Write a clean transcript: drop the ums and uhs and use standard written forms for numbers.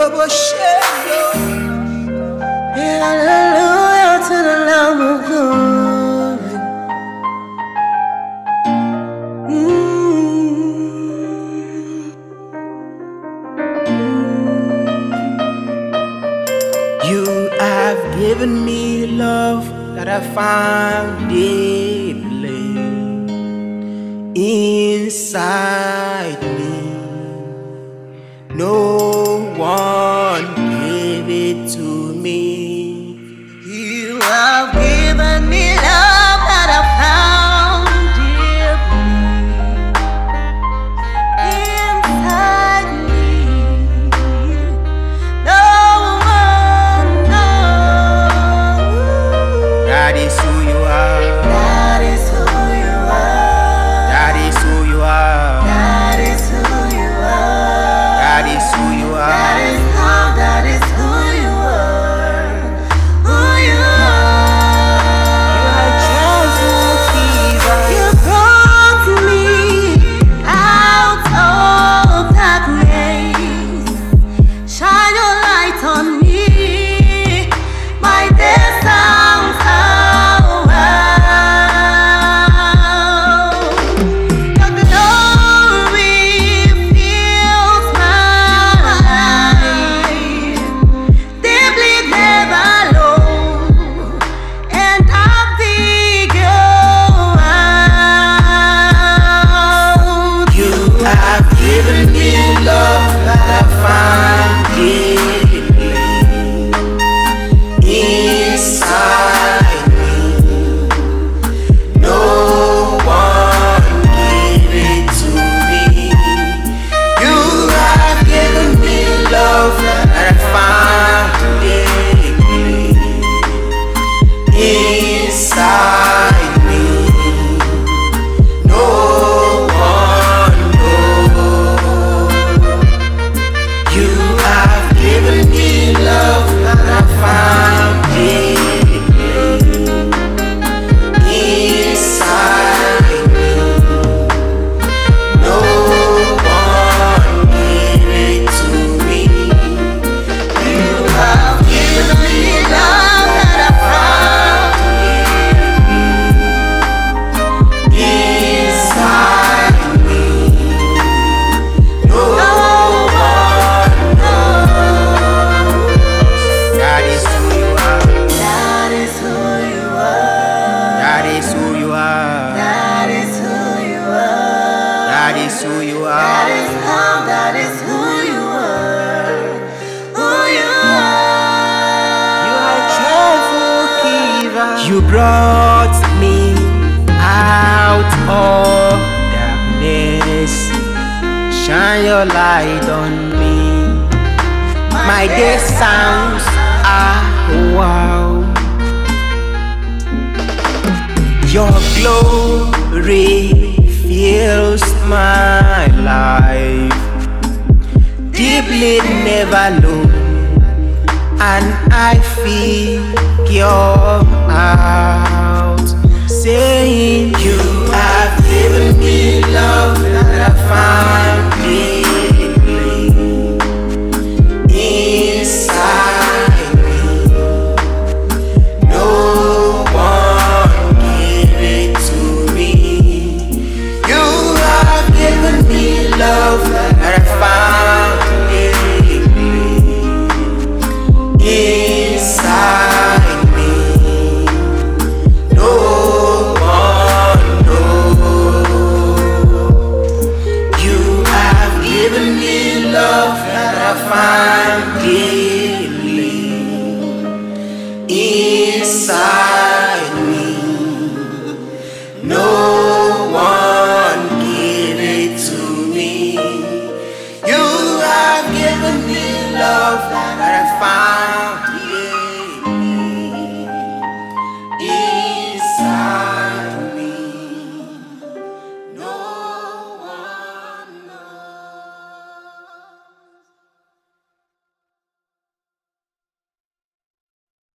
Hallelujah to the Lamb of God. You have given me love that I found deeply inside me. No one gave it to me. You have given me love that I found deeply inside me. No one knows. That is who you are. That is who you are. That is who you are. That is who you are. That is who you are. That is how. That is who you are. Who you are. You are Jehovah Giver. You brought me out of darkness. Shine your light on me. My day sounds out. Your glory fills my life. Deeply never low, and I'll dig you out. You have given me love that I find deeply inside me. No one gave it to me. You have given me love that I found deeply inside me. No one knows. You have given me love that I found deeply inside me. No one gave it to me. You have given me love that I found inside me. No one knows. That is who you are. That is who you are. That is who you are. That is who you are. That is who you are. That is how. That is who you are. Who you are. You are Jehovah Giver. You brought me out of darkness. Shine your light on me. My day sounds wow. Your glory fills my life. Deeply never low, and I figure out, saying you have given me love that I found deeply inside me. No one gave it to me. You have given me love that I found deeply inside me. No one knows. You have given me love that I find deeply inside me. No one gave it to me. You have given me love that I found